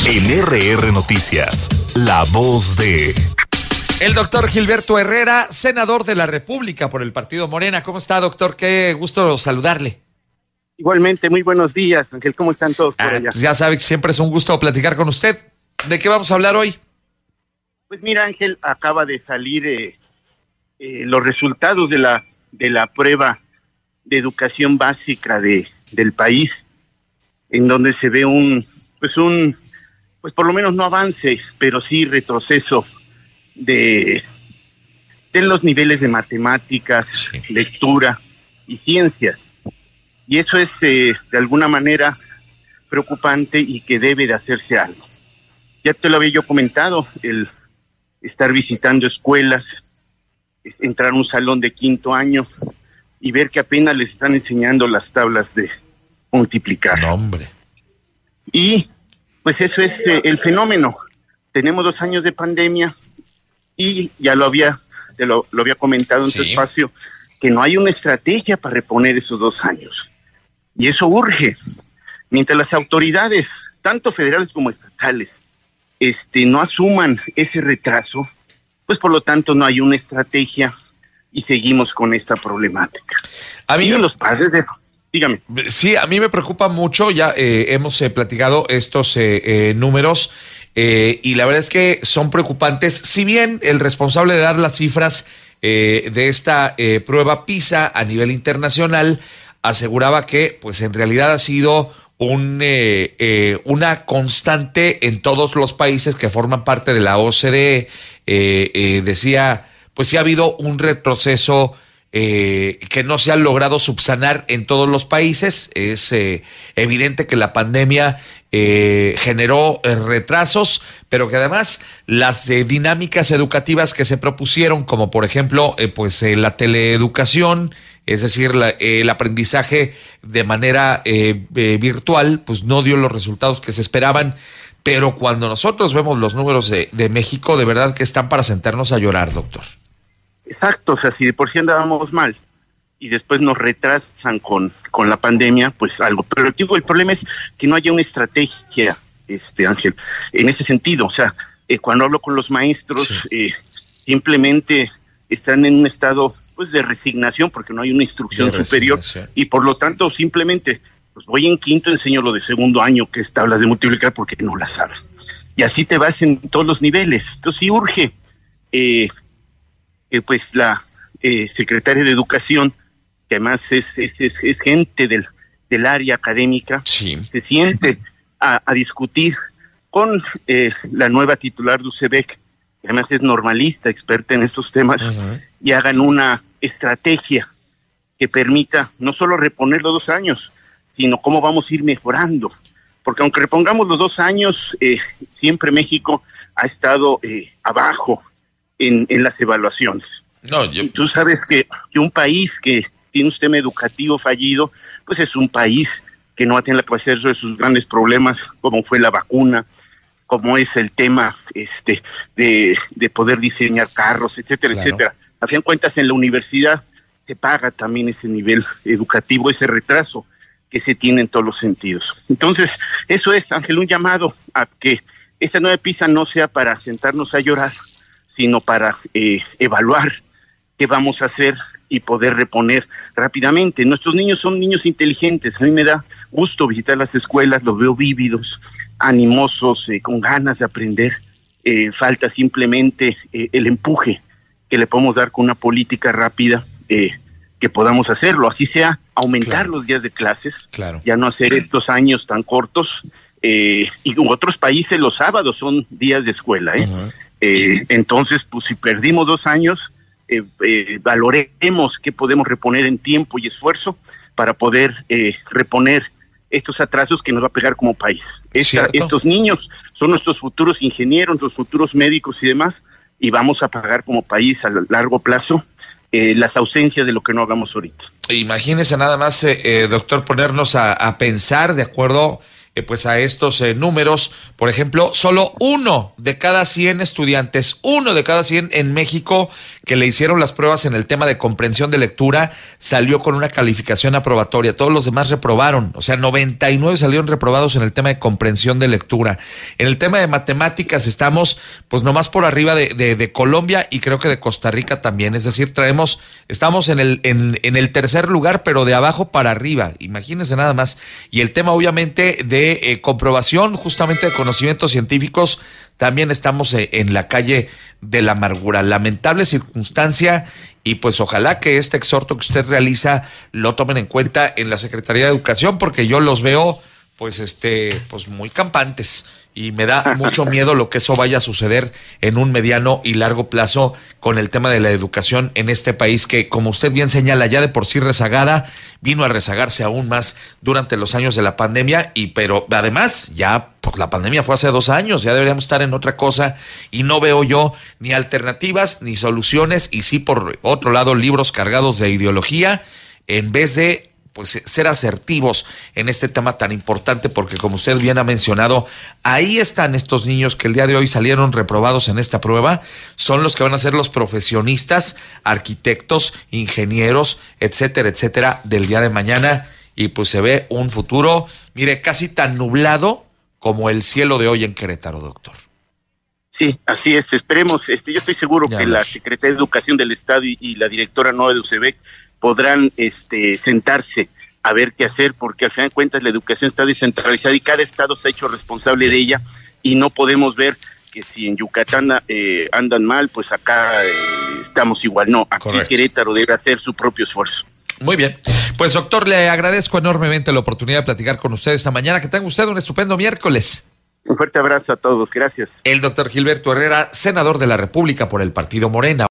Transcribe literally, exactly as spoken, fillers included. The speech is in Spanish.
En R R Noticias, la voz de... El doctor Gilberto Herrera, senador de la República por el Partido Morena. ¿Cómo está, doctor? Qué gusto saludarle. Igualmente, muy buenos días, Ángel. ¿Cómo están todos por ah, allá? Pues ya sabe que siempre es un gusto platicar con usted. ¿De qué vamos a hablar hoy? Pues mira, Ángel, acaba de salir eh, eh, los resultados de la, de la prueba de educación básica de, del país, en donde se ve un, pues un, pues por lo menos no avance, pero sí retroceso de, de los niveles de matemáticas, sí, lectura y ciencias. Y eso es eh, de alguna manera preocupante y que debe de hacerse algo. Ya te lo había yo comentado, el estar visitando escuelas, entrar a un salón de quinto año y ver que apenas les están enseñando las tablas de multiplicar. No, hombre. Y pues eso es eh, el fenómeno. Tenemos dos años de pandemia y ya lo había, te lo, lo había comentado en sí. tu espacio, que no hay una estrategia para reponer esos dos años. Y eso urge. Mientras las autoridades, tanto federales como estatales, este, no asuman ese retraso, pues por lo tanto no hay una estrategia y seguimos con esta problemática. A mí, y los padres de... Dígame. Sí, a mí me preocupa mucho, ya eh, hemos eh, platicado estos eh, eh, números eh, y la verdad es que son preocupantes. Si bien el responsable de dar las cifras eh, de esta eh, prueba PISA a nivel internacional aseguraba que pues en realidad ha sido un, eh, eh, una constante en todos los países que forman parte de la O C D E, eh, eh, decía, pues sí ha habido un retroceso eh, que no se ha logrado subsanar en todos los países. Es eh, evidente que la pandemia eh, generó eh, retrasos, pero que además las eh, dinámicas educativas que se propusieron, como por ejemplo eh, pues eh, la teleeducación, es decir, la, eh, el aprendizaje de manera eh, eh, virtual, pues no dio los resultados que se esperaban. Pero cuando nosotros vemos los números de, de México, de verdad que están para sentarnos a llorar, doctor. Exacto, o sea, si de por sí andábamos mal y después nos retrasan con, con la pandemia, pues algo. Pero digo, el problema es que no haya una estrategia, este Ángel, en ese sentido. O sea, eh, cuando hablo con los maestros, sí. eh, simplemente están en un estado pues de resignación porque no hay una instrucción superior y por lo tanto simplemente pues voy en quinto, enseño lo de segundo año que es tablas de multiplicar porque no las sabes y así te vas en todos los niveles. Entonces sí urge eh, eh, pues la eh, secretaria de Educación, que además es, es, es, es gente del, del área académica, sí. se siente a, a discutir con eh, la nueva titular de U C B E C, que además es normalista, experta en estos temas, uh-huh. y hagan una estrategia que permita no solo reponer los dos años, sino cómo vamos a ir mejorando. Porque aunque repongamos los dos años, eh, siempre México ha estado eh, abajo en, en las evaluaciones. No, yo... Y tú sabes que, que un país que tiene un sistema educativo fallido, pues es un país que no tiene la capacidad de resolver sus grandes problemas, como fue la vacuna, como es el tema este de, de poder diseñar carros, etcétera, claro. etcétera. A fin de cuentas, en la universidad se paga también ese nivel educativo, ese retraso que se tiene en todos los sentidos. Entonces, eso es, Ángel, un llamado a que esta nueva PISA no sea para sentarnos a llorar, sino para eh, evaluar qué vamos a hacer y poder reponer rápidamente. Nuestros niños son niños inteligentes. A mí me da gusto visitar las escuelas, los veo vívidos, animosos, eh, con ganas de aprender. Eh, falta simplemente eh, el empuje que le podemos dar con una política rápida, eh, que podamos hacerlo. Así sea, aumentar claro. los días de clases, claro. ya no hacer estos años tan cortos. Eh, y en otros países los sábados son días de escuela. ¿eh? Uh-huh. Eh, entonces, pues si perdimos dos años, Eh, eh, valoremos qué podemos reponer en tiempo y esfuerzo para poder eh, reponer estos atrasos que nos va a pegar como país. Esta, estos niños son nuestros futuros ingenieros, nuestros futuros médicos y demás, y vamos a pagar como país a largo plazo eh, las ausencias de lo que no hagamos ahorita. Imagínese nada más, eh, eh, doctor, ponernos a, a pensar de acuerdo eh, pues a estos eh, números. Por ejemplo, solo uno de cada cien estudiantes, uno de cada cien en México que le hicieron las pruebas en el tema de comprensión de lectura salió con una calificación aprobatoria. Todos los demás reprobaron, o sea, noventa y nueve salieron reprobados en el tema de comprensión de lectura. En el tema de matemáticas estamos pues nomás por arriba de, de, de Colombia y creo que de Costa Rica también. Es decir, traemos, estamos en el, en, en el tercer lugar, pero de abajo para arriba. Imagínense nada más. Y el tema obviamente de eh, comprobación justamente de conocimientos científicos, también estamos eh, en la calle de la amargura. Lamentable circunstancia, y pues ojalá que este exhorto que usted realiza lo tomen en cuenta en la Secretaría de Educación, porque yo los veo pues este pues muy campantes y me da mucho miedo lo que eso vaya a suceder en un mediano y largo plazo con el tema de la educación en este país que, como usted bien señala, ya de por sí rezagada, vino a rezagarse aún más durante los años de la pandemia, y pero además ya pues la pandemia fue hace dos años, ya deberíamos estar en otra cosa y no veo yo ni alternativas ni soluciones, y sí por otro lado libros cargados de ideología en vez de pues ser asertivos en este tema tan importante, porque como usted bien ha mencionado, ahí están estos niños que el día de hoy salieron reprobados en esta prueba, son los que van a ser los profesionistas, arquitectos, ingenieros, etcétera, etcétera, del día de mañana, y pues se ve un futuro, mire, casi tan nublado como el cielo de hoy en Querétaro, doctor. Sí, así es, esperemos, este, yo estoy seguro ya que ves. La Secretaría de Educación del Estado y, y la directora nueva de U C E B E C podrán este, sentarse a ver qué hacer, porque al final de cuentas la educación está descentralizada y cada estado se ha hecho responsable de ella, y no podemos ver que si en Yucatán eh, andan mal, pues acá eh, estamos igual. No, aquí Correcto. Querétaro debe hacer su propio esfuerzo. Muy bien, pues doctor, le agradezco enormemente la oportunidad de platicar con usted esta mañana. Que tenga usted un estupendo miércoles. Un fuerte abrazo a todos, gracias. El doctor Gilberto Herrera, senador de la República por el Partido Morena.